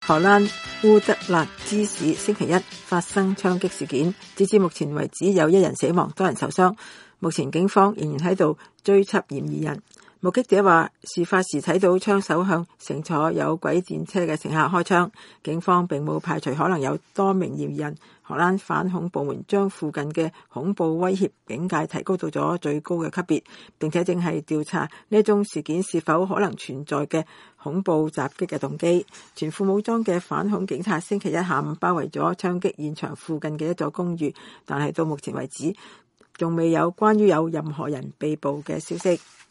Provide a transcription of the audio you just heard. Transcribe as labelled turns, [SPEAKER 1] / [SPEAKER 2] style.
[SPEAKER 1] 荷蘭烏德勒支市星期一發生槍擊事件，截至目前為止有1人死亡，多人受傷。目前警方仍然喺度追緝嫌疑人。目擊者話，事發時睇到槍手向乘坐有軌電車嘅乘客開槍，警方並冇排除可能有多名嫌疑人。荷蘭反恐部門將附近嘅恐怖威脅警戒提高到咗最高嘅級別，並且正係調查呢宗事件是否可能存在嘅恐怖襲擊嘅動機。全副武裝嘅反恐警察星期一下午包圍咗槍擊現場附近嘅一座公寓，但係到目前為止仲未有關於有任何人被捕嘅消息。